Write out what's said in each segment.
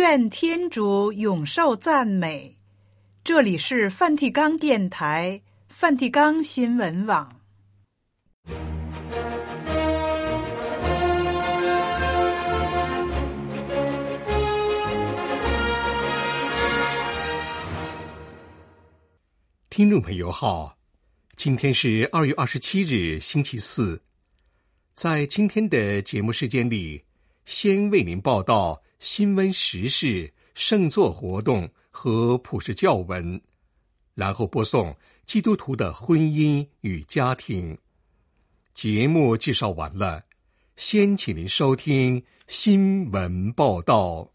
愿天主永受赞美。这里是梵蒂冈电台、梵蒂冈新闻网。 听众朋友好，今天是2月27日星期四。在今天的节目时间里，先为您报道新闻时事、圣座活动和普世教文，然后播送基督徒的婚姻与家庭。节目介绍完了，先请您收听新闻报道。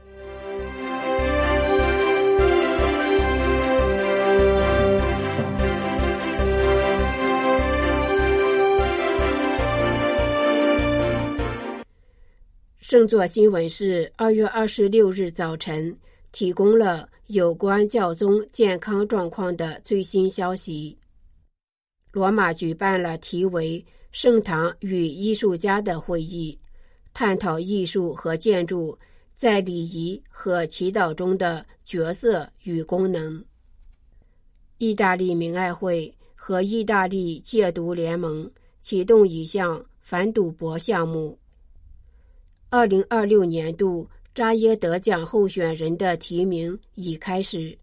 圣座新闻是2月26日早晨提供了有关教宗健康状况的最新消息。罗马举办了题为“圣堂与艺术家”的会议，探讨艺术和建筑在礼仪和祈祷中的角色与功能。意大利明爱会和意大利戒毒联盟启动一项反赌博项目。2026年度扎耶得奖候选人的提名已开始。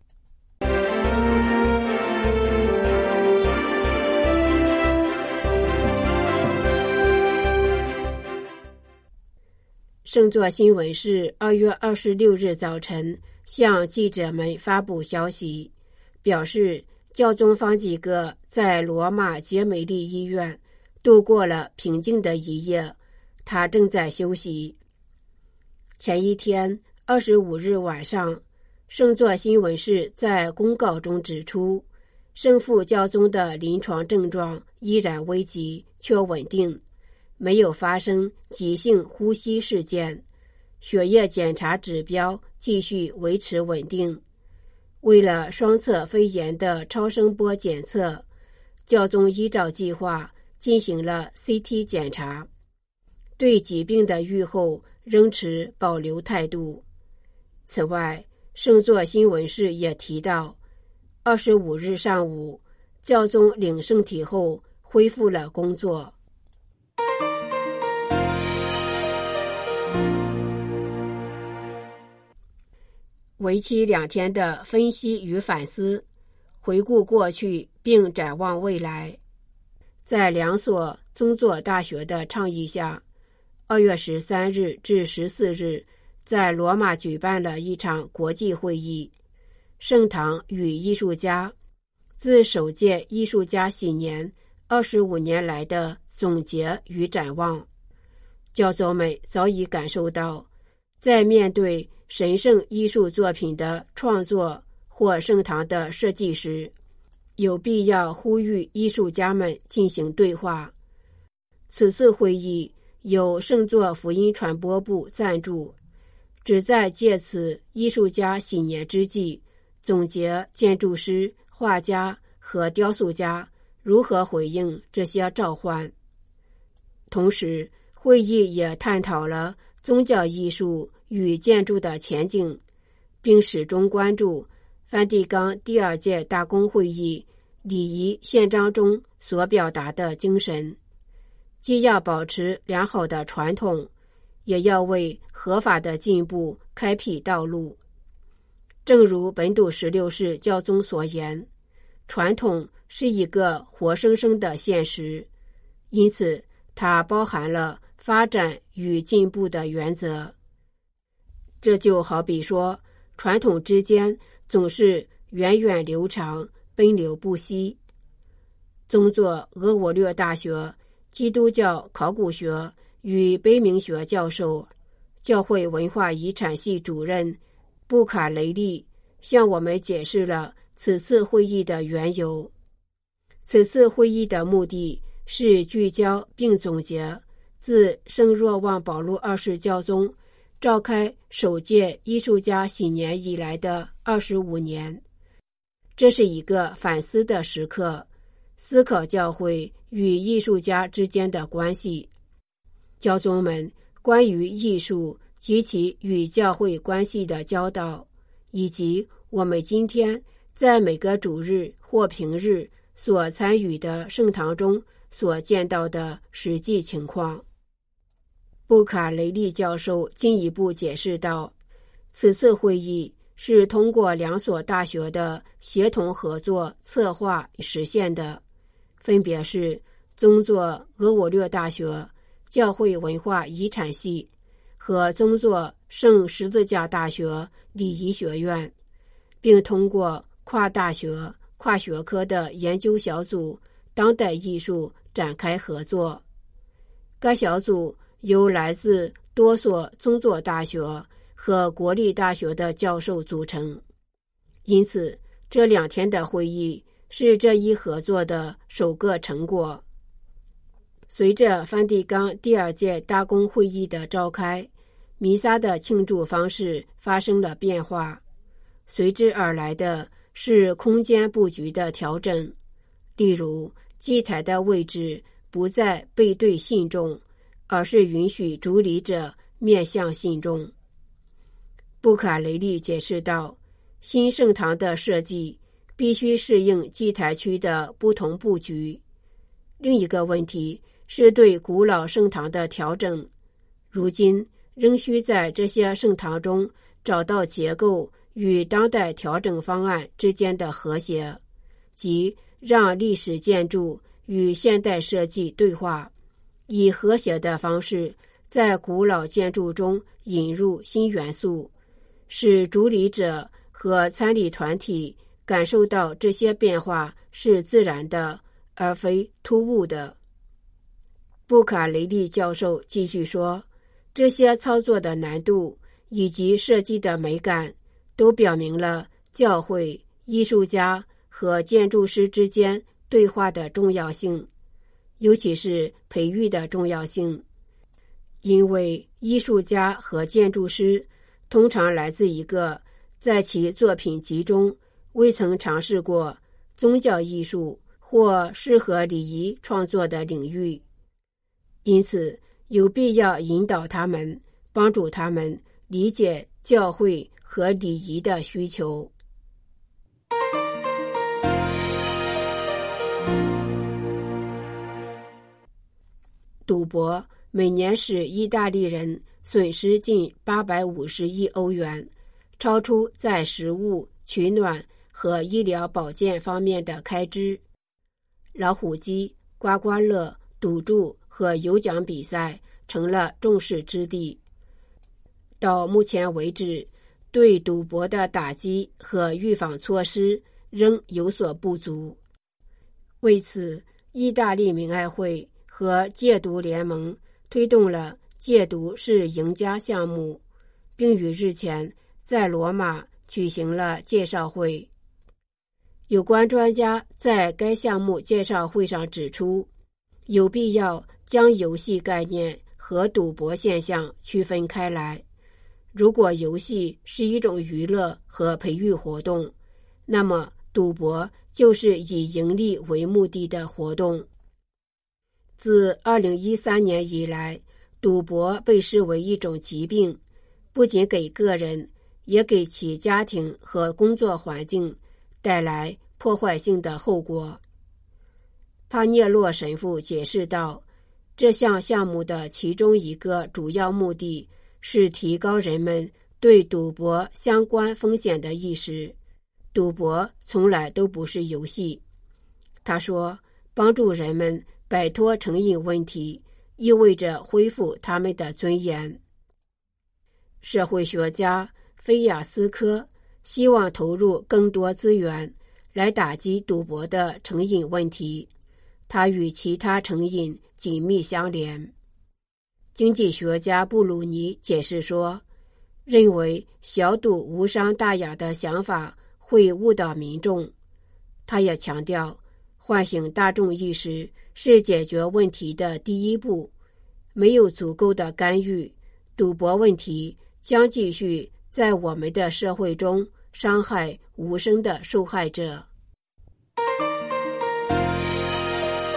圣座新闻是2月26日早晨向记者们发布消息，表示教宗方济各在罗马杰梅利医院度过了平静的一夜，他正在休息。前一天25日晚上，圣座新闻室在公告中指出，圣父教宗的临床症状依然危急却稳定，没有发生急性呼吸事件，血液检查指标继续维持稳定。为了双侧肺炎的超声波检测，教宗依照计划进行了 CT 检查，对疾病的预后仍持保留态度。此外，圣座新闻室也提到，25日上午，教宗领圣体后恢复了工作。为期2天的分析与反思，回顾过去并展望未来。在2所宗座大学的倡议下，2月13日至14日在罗马举办了一场国际会议，圣堂与艺术家，自首届艺术家喜年25年来的总结与展望。教宗们早已感受到，在面对神圣艺术作品的创作或圣堂的设计时，有必要呼吁艺术家们进行对话。此次会议由圣座福音传播部赞助，旨在借此艺术家喜年之际，总结建筑师、画家和雕塑家如何回应这些召唤。同时，会议也探讨了宗教艺术与建筑的前景，并始终关注梵蒂冈第2届大公会议礼仪宪章中所表达的精神，既要保持良好的传统，也要为合法的进步开辟道路。正如本笃16世教宗所言，传统是一个活生生的现实，因此它包含了发展与进步的原则。这就好比说，传统之间总是源远流长，奔流不息。宗座俄我略大学基督教考古学与碑铭学教授、教会文化遗产系主任布卡雷利向我们解释了此次会议的缘由。此次会议的目的是聚焦并总结自圣若望保禄2世教宗召开首届艺术家喜年以来的25年。这是一个反思的时刻，思考教会与艺术家之间的关系。教宗们关于艺术及其与教会关系的教导，以及我们今天在每个主日或平日所参与的圣堂中所见到的实际情况。布卡雷利教授进一步解释道，此次会议是通过2所大学的协同合作策划实现的，分别是宗座俄我略大学教会文化遗产系和宗座圣十字架大学礼仪学院，并通过跨大学跨学科的研究小组当代艺术展开合作。该小组由来自多所宗座大学和国立大学的教授组成，因此这2天的会议是这一合作的首个成果。随着梵蒂冈第2届大公会议的召开，弥撒的庆祝方式发生了变化，随之而来的是空间布局的调整，例如祭台的位置不再背对信众，而是允许主礼者面向信众。布卡雷利解释道，新圣堂的设计必须适应祭台区的不同布局。另一个问题是对古老圣堂的调整，如今仍需在这些圣堂中找到结构与当代调整方案之间的和谐，即让历史建筑与现代设计对话，以和谐的方式在古老建筑中引入新元素，使主礼者和参礼团体感受到这些变化是自然的，而非突兀的。布卡雷利教授继续说，这些操作的难度以及设计的美感都表明了教会、艺术家和建筑师之间对话的重要性，尤其是培育的重要性，因为艺术家和建筑师通常来自一个在其作品集中未曾尝试过宗教艺术或适合礼仪创作的领域，因此有必要引导他们，帮助他们理解教会和礼仪的需求。赌博每年使意大利人损失近850亿欧元，超出在食物、取暖和医疗保健方面的开支。老虎机、刮刮乐、赌注和有奖比赛成了众矢之的。到目前为止，对赌博的打击和预防措施仍有所不足。为此，意大利明爱会和戒毒联盟推动了戒毒是赢家项目，并于日前在罗马举行了介绍会。有关专家在该项目介绍会上指出，有必要将游戏概念和赌博现象区分开来。如果游戏是一种娱乐和培育活动，那么赌博就是以盈利为目的的活动。自2013年以来，赌博被视为一种疾病，不仅给个人，也给其家庭和工作环境带来破坏性的后果。帕涅洛神父解释道，这项项目的其中一个主要目的是提高人们对赌博相关风险的意识。赌博从来都不是游戏。他说，帮助人们摆脱成瘾问题，意味着恢复他们的尊严。社会学家菲亚斯科希望投入更多资源来打击赌博的成瘾问题，它与其他成瘾紧密相连。经济学家布鲁尼解释说，认为小赌无伤大雅的想法会误导民众。他也强调，唤醒大众意识是解决问题的第一步，没有足够的干预，赌博问题将继续在我们的社会中伤害无声的受害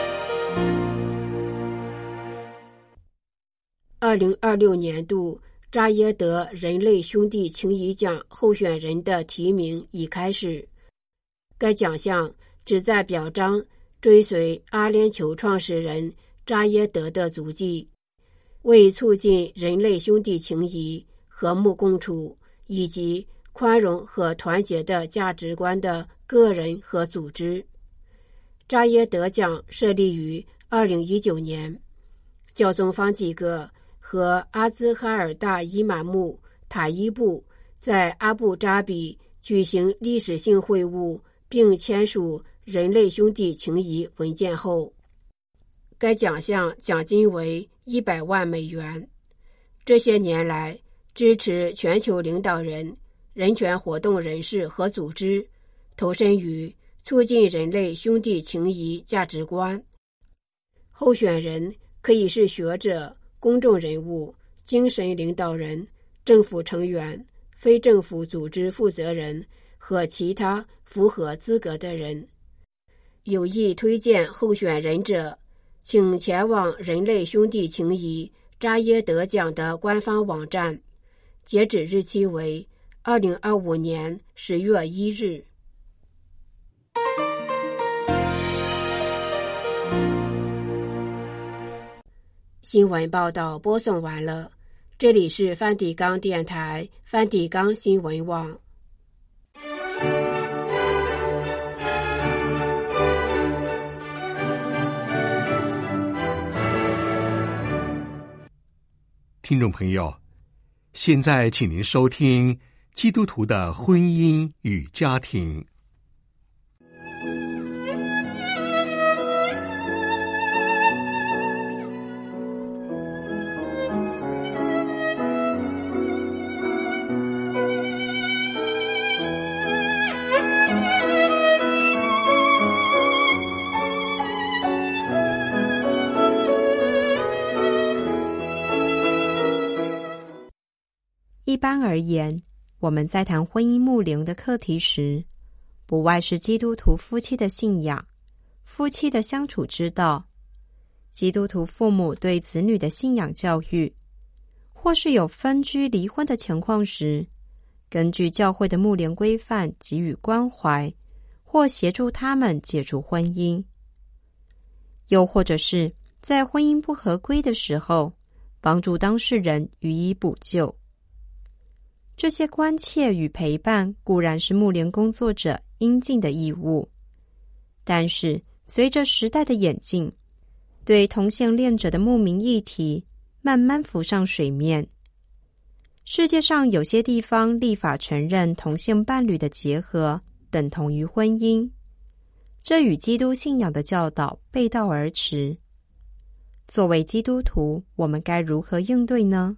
者。2026年度扎耶德人类兄弟情谊奖候选人的提名已开始。该奖项旨在表彰追随阿联酋创始人扎耶德的足迹，为促进人类兄弟情谊、和睦共处以及宽容和团结的价值观的个人和组织。扎耶德奖设立于2019年，教宗方济各和阿兹哈尔大伊玛目塔伊布在阿布扎比举行历史性会晤，并签署人类兄弟情谊文件后，该奖项奖金为100万美元。这些年来，支持全球领导人、人权活动人士和组织投身于促进人类兄弟情谊价值观。候选人可以是学者、公众人物、精神领导人、政府成员、非政府组织负责人和其他符合资格的人。有意推荐候选人者，请前往人类兄弟情谊扎耶德奖的官方网站，截止日期为2025年10月1日。新闻报道播送完了，这里是梵蒂冈电台梵蒂冈新闻网。 听众朋友，现在请您收听基督徒的婚姻与家庭。 一般而言，我们在谈婚姻牧灵的课题时，不外是基督徒夫妻的信仰、夫妻的相处之道、基督徒父母对子女的信仰教育，或是有分居离婚的情况时，根据教会的牧灵规范给予关怀，或协助他们解除婚姻，又或者是在婚姻不合规的时候，帮助当事人予以补救。这些关切与陪伴固然是牧灵工作者应尽的义务，但是随着时代的演进，对同性恋者的牧民议题慢慢浮上水面。世界上有些地方立法承认同性伴侣的结合等同于婚姻，这与基督信仰的教导背道而驰。作为基督徒，我们该如何应对呢？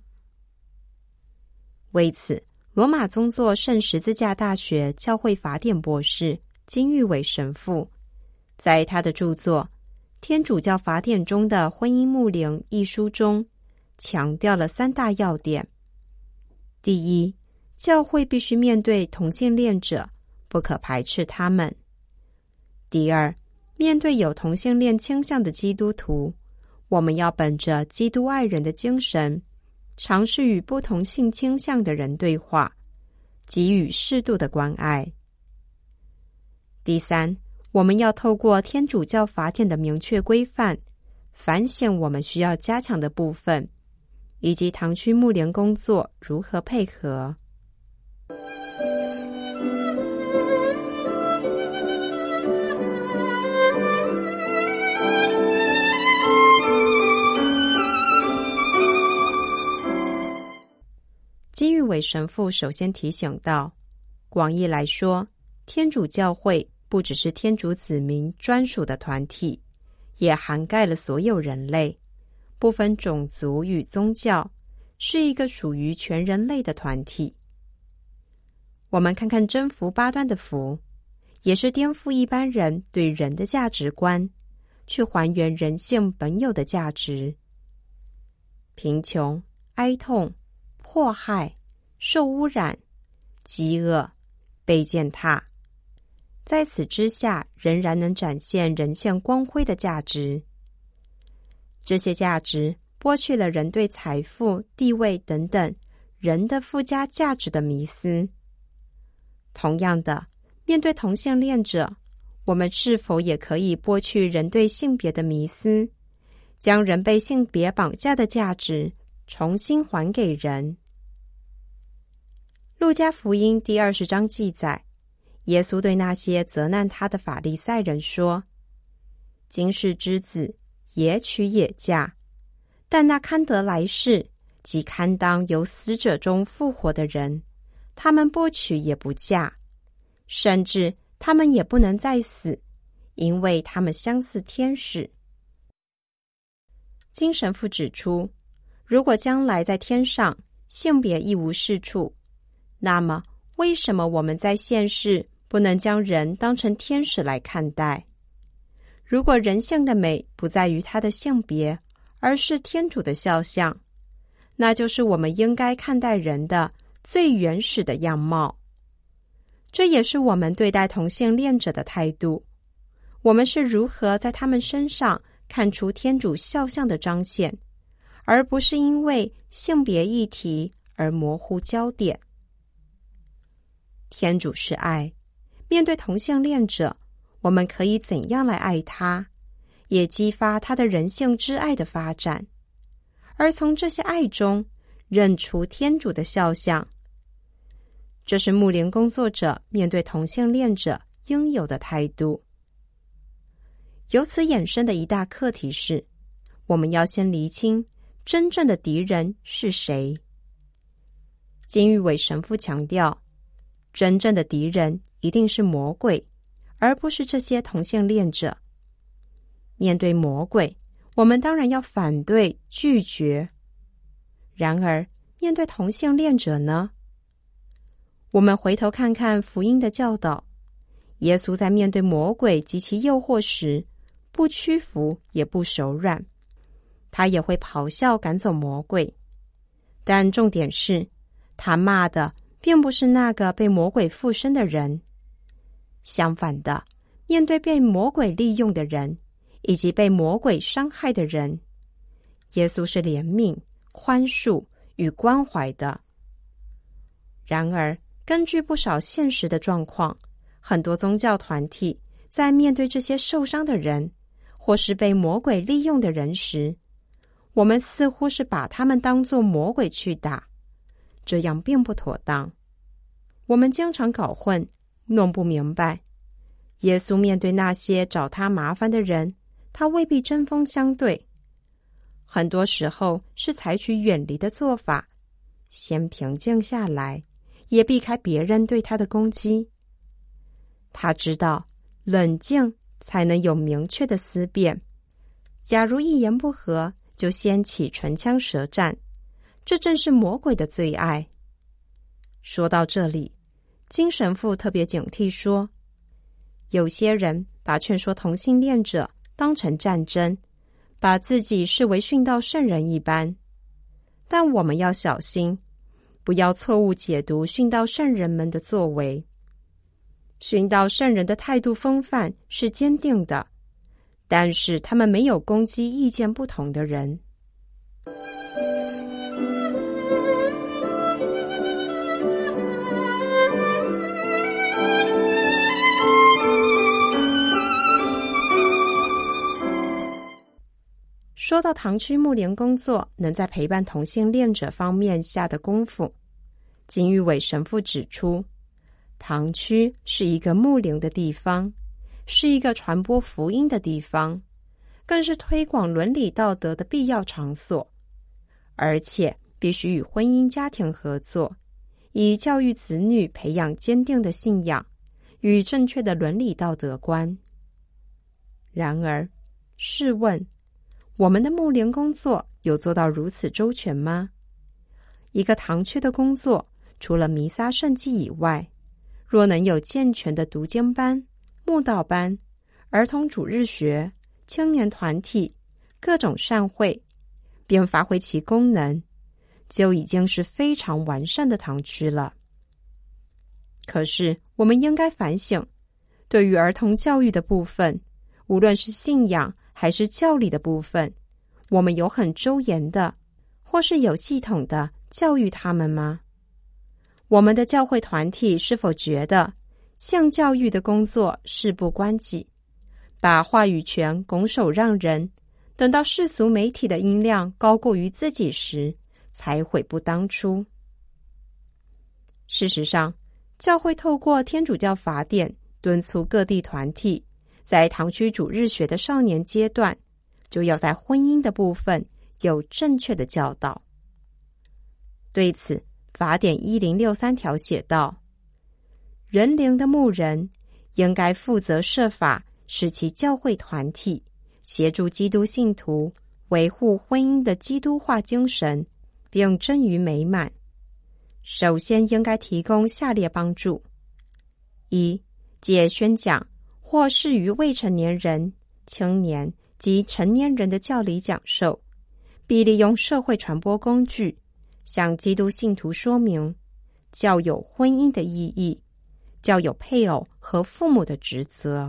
为此，罗马宗座圣十字架大学教会法典博士金玉伟神父在他的著作《天主教法典中的婚姻牧灵》一书中强调了3大要点。第一，教会必须面对同性恋者，不可排斥他们。第二，面对有同性恋倾向的基督徒，我们要本着基督爱人的精神，尝试与不同性倾向的人对话，给予适度的关爱。第三，我们要透过天主教法典的明确规范，反省我们需要加强的部分，以及堂区牧灵工作如何配合。金玉伟神父首先提醒到，广义来说，天主教会不只是天主子民专属的团体，也涵盖了所有人类，不分种族与宗教，是一个属于全人类的团体。我们看看征服8端的福，也是颠覆一般人对人的价值观，去还原人性本有的价值。贫穷、哀痛、迫害、受污染、饥饿、被践踏，在此之下仍然能展现人性光辉的价值。这些价值剥去了人对财富、地位等等人的附加价值的迷思。同样的，面对同性恋者，我们是否也可以剥去人对性别的迷思，将人被性别绑架的价值重新还给人？路加福音第20章记载，耶稣对那些责难他的法利赛人说：今世之子也娶也嫁，但那堪得来世即堪当由死者中复活的人，他们不娶也不嫁，甚至他们也不能再死，因为他们相似天使。金神父指出，如果将来在天上性别一无是处，那么为什么我们在现世不能将人当成天使来看待？如果人性的美不在于他的性别，而是天主的肖像，那就是我们应该看待人的最原始的样貌。这也是我们对待同性恋者的态度。我们是如何在他们身上看出天主肖像的彰显，而不是因为性别议题而模糊焦点。天主是爱，面对同性恋者，我们可以怎样来爱他，也激发他的人性之爱的发展，而从这些爱中认出天主的肖像。这是牧灵工作者面对同性恋者应有的态度。由此衍生的一大课题是，我们要先厘清真正的敌人是谁。金玉伟神父强调，真正的敌人一定是魔鬼，而不是这些同性恋者。面对魔鬼，我们当然要反对、拒绝。然而，面对同性恋者呢？我们回头看看福音的教导，耶稣在面对魔鬼及其诱惑时，不屈服也不手软，他也会咆哮赶走魔鬼。但重点是，他骂的并不是那个被魔鬼附身的人。相反的，面对被魔鬼利用的人，以及被魔鬼伤害的人，耶稣是怜悯、宽恕与关怀的。然而，根据不少现实的状况，很多宗教团体在面对这些受伤的人，或是被魔鬼利用的人时，我们似乎是把他们当作魔鬼去打，这样并不妥当。我们经常搞混，弄不明白。耶稣面对那些找他麻烦的人，他未必针锋相对，很多时候是采取远离的做法，先平静下来，也避开别人对他的攻击。他知道冷静才能有明确的思辨，假如一言不合就掀起唇枪舌战，这正是魔鬼的最爱。说到这里，金神父特别警惕说，有些人把劝说同性恋者当成战争，把自己视为殉道圣人一般。但我们要小心，不要错误解读殉道圣人们的作为。殉道圣人的态度风范是坚定的，但是他们没有攻击意见不同的人。说到堂区牧灵工作能在陪伴同性恋者方面下的功夫，金玉伟神父指出，堂区是一个牧灵的地方，是一个传播福音的地方，更是推广伦理道德的必要场所，而且必须与婚姻家庭合作，以教育子女培养坚定的信仰与正确的伦理道德观。然而，试问，我们的牧灵工作有做到如此周全吗？一个堂区的工作，除了弥撒圣祭以外，若能有健全的读经班、慕道班、儿童主日学、青年团体、各种善会，并发挥其功能，就已经是非常完善的堂区了。可是，我们应该反省，对于儿童教育的部分，无论是信仰还是教理的部分，我们有很周延的，或是有系统的教育他们吗？我们的教会团体是否觉得性教育的工作事不关己，把话语权拱手让人，等到世俗媒体的音量高过于自己时，才悔不当初？事实上，教会透过天主教法典敦促各地团体，在堂区主日学的少年阶段，就要在婚姻的部分有正确的教导。对此，法典1063条写道：人灵的牧人应该负责设法使其教会团体协助基督信徒维护婚姻的基督化精神，并臻于美满。首先应该提供下列帮助：一、借宣讲或是于未成年人、青年及成年人的教理讲授，并利用社会传播工具向基督信徒说明教友婚姻的意义，教友配偶和父母的职责。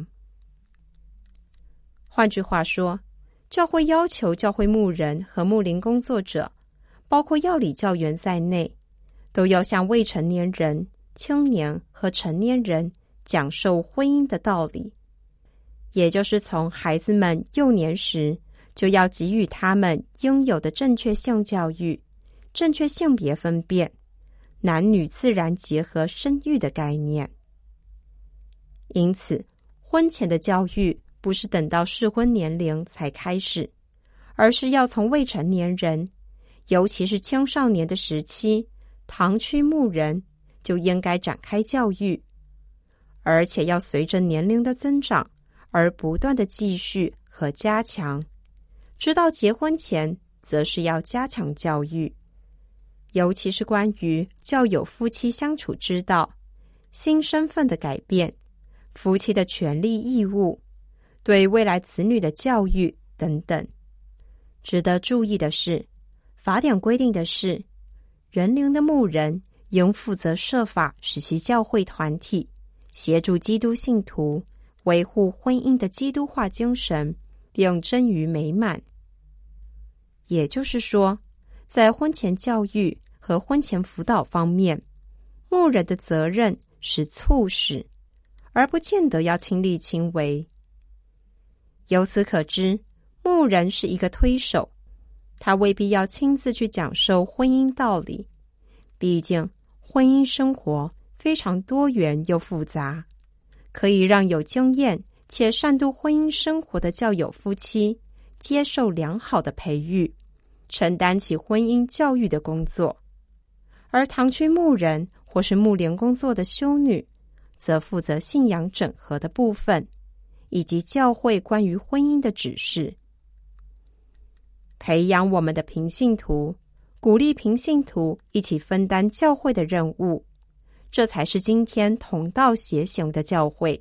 换句话说，教会要求教会牧人和牧灵工作者，包括药理教员在内，都要向未成年人、青年和成年人讲授婚姻的道理，也就是从孩子们幼年时就要给予他们应有的正确性教育、正确性别分辨、男女自然结合生育的概念。因此，婚前的教育不是等到适婚年龄才开始，而是要从未成年人，尤其是青少年的时期，堂区牧人就应该展开教育，而且要随着年龄的增长而不断的继续和加强，直到结婚前则是要加强教育，尤其是关于教友夫妻相处之道、新身份的改变、夫妻的权利义务、对未来子女的教育等等。值得注意的是，法典规定的是，人灵的牧人应负责设法使其教会团体协助基督信徒维护婚姻的基督化精神，并臻于美满。也就是说，在婚前教育和婚前辅导方面，牧人的责任是促使，而不见得要亲力亲为。由此可知，牧人是一个推手，他未必要亲自去讲授婚姻道理，毕竟婚姻生活非常多元又复杂，可以让有经验且善度婚姻生活的教友夫妻接受良好的培育，承担起婚姻教育的工作。而堂区牧人或是牧灵工作的修女，则负责信仰整合的部分，以及教会关于婚姻的指示。培养我们的平信徒，鼓励平信徒一起分担教会的任务，这才是今天同道协行的教会。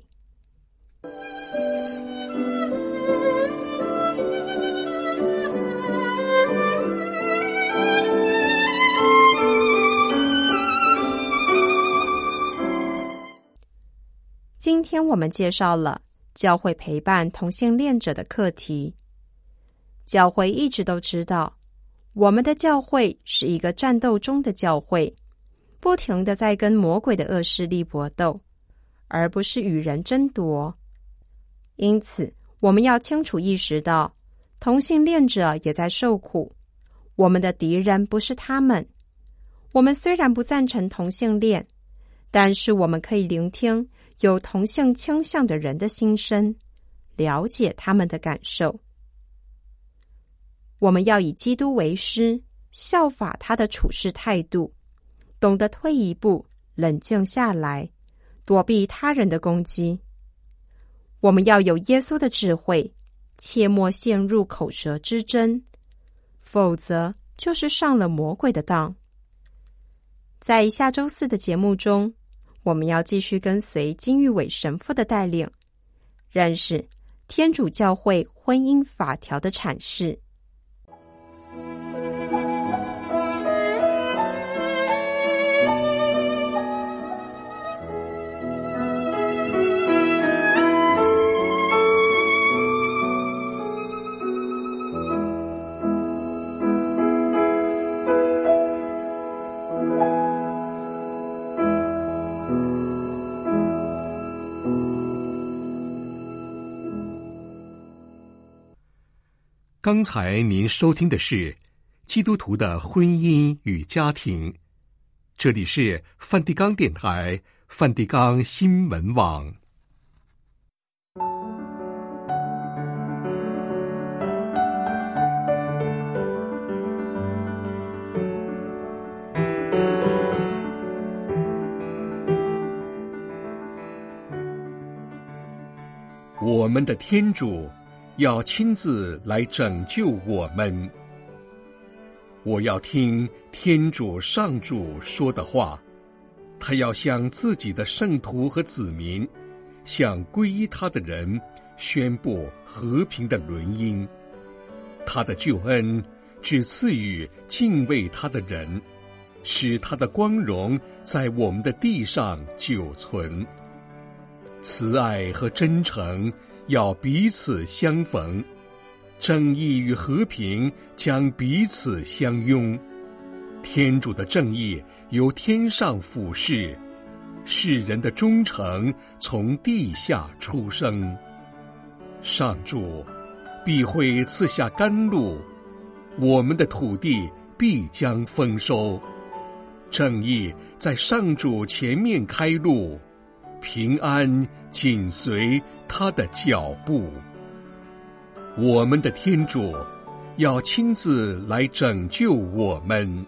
今天我们介绍了教会陪伴同性恋者的课题。教会一直都知道，我们的教会是一个战斗中的教会，不停地在跟魔鬼的恶势力搏斗，而不是与人争夺。因此，我们要清楚意识到，同性恋者也在受苦，我们的敌人不是他们。我们虽然不赞成同性恋，但是我们可以聆听有同性倾向的人的心声，了解他们的感受。我们要以基督为师，效法他的处事态度，懂得退一步，冷静下来，躲避他人的攻击。我们要有耶稣的智慧，切莫陷入口舌之争，否则就是上了魔鬼的当。在下周4的节目中，我们要继续跟随金玉伟神父的带领，认识天主教会婚姻法条的阐释。 刚才您收听的是基督徒的婚姻与家庭，这里是梵蒂冈电台梵蒂冈新闻网。我们的天主要亲自来拯救我们。我要听天主上主说的话，他要向自己的圣徒和子民，向皈依他的人宣布和平的轮姻。他的救恩只赐予敬畏他的人，使他的光荣在我们的地上久存。慈爱和真诚要彼此相逢，正义与和平将彼此相拥。天主的正义由天上俯视，世人的忠诚从地下出生。上主必会赐下甘露，我们的土地必将丰收。正义在上主前面开路，平安紧随他的脚步。我们的天主要亲自来拯救我们。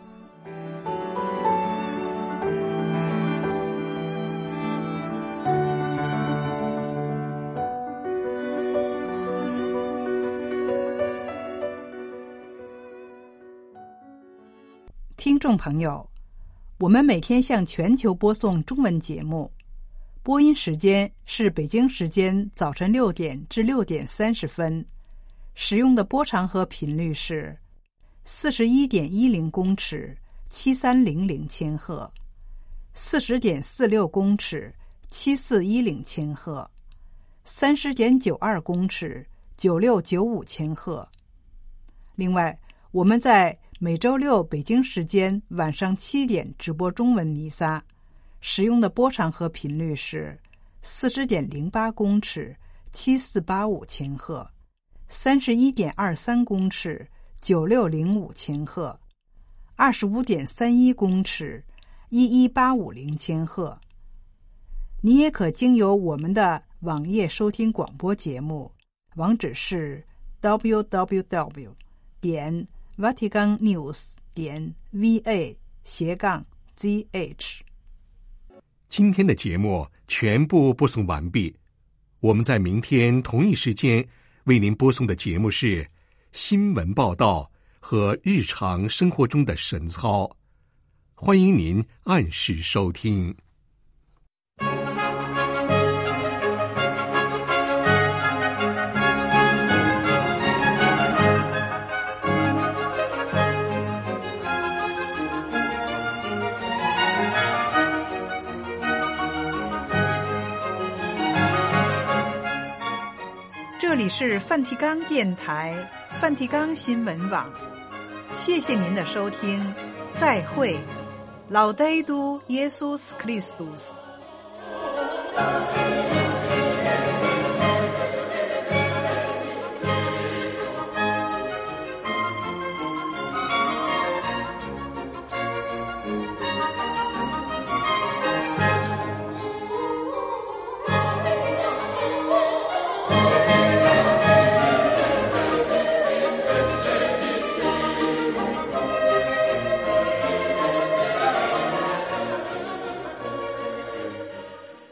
听众朋友，我们每天向全球播送中文节目，播音时间是北京时间早晨6点至6点30分，使用的波长和频率是 41.10 公尺7300千赫， 40.46 公尺7410千赫， 30.92 公尺9695千赫。另外，我们在每周六北京时间晚上7点直播中文弥撒，使用的波长和频率是 40.08 公尺7485千赫， 31.23 公尺9605千赫， 25.31 公尺11850千赫。你也可经由我们的网页收听广播节目，网址是 www.vaticannews.va/gh。 今天的节目全部播送完毕，我们在明天同一时间为您播送的节目是新闻报道和日常生活中的神操，欢迎您按时收听。 这里是梵蒂冈电台梵蒂冈新闻网，谢谢您的收听，再会。Laudetur Jesus Christus。